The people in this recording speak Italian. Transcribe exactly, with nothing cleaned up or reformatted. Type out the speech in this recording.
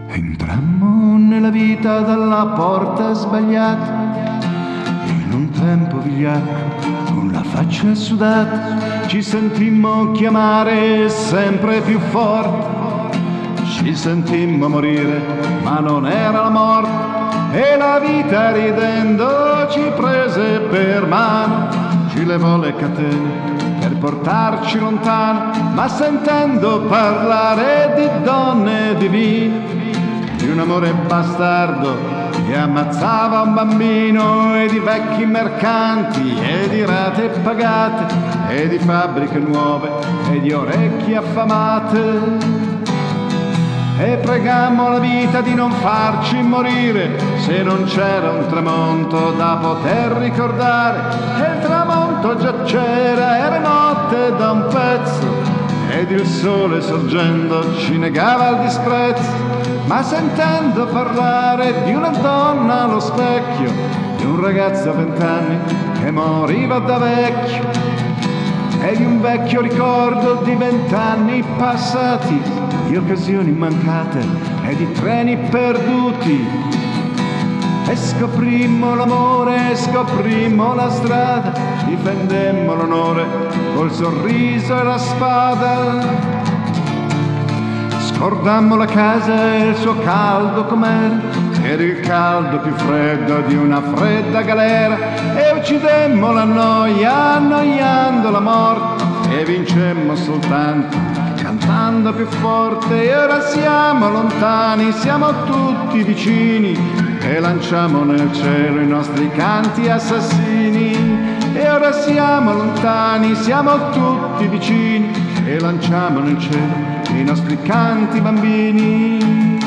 Entrammo nella vita dalla porta sbagliata, in un tempo vigliacco, con la faccia sudata, ci sentimmo chiamare sempre più forte, ci sentimmo morire, ma non era la morte, e la vita ridendo ci prese per mano, ci levò le catene per portarci lontano, ma sentendo parlare di donne divine, di un amore bastardo che ammazzava un bambino, e di vecchi mercanti e di rate pagate e di fabbriche nuove e di orecchie affamate. E pregammo la vita di non farci morire se non c'era un tramonto da poter ricordare, e il tramonto già c'era, era notte da un pezzo, ed il sole sorgendo ci negava il disprezzo, ma sentendo parlare di una donna allo specchio, di un ragazzo a vent'anni che moriva da vecchio, e di un vecchio ricordo di vent'anni passati, di occasioni mancate e di treni perduti, e scoprimmo l'amore, scoprimmo la strada, difendemmo l'onore col sorriso e la spada. Scordammo la casa e il suo caldo com'era, ed il caldo più freddo di una fredda galera, e uccidemmo la noia annoiando la morte, e vincemmo soltanto cantando più forte. E ora siamo lontani, siamo tutti vicini, e lanciamo nel cielo i nostri canti assassini. E ora siamo lontani, siamo tutti vicini, e lanciamo nel cielo i nostri canti bambini.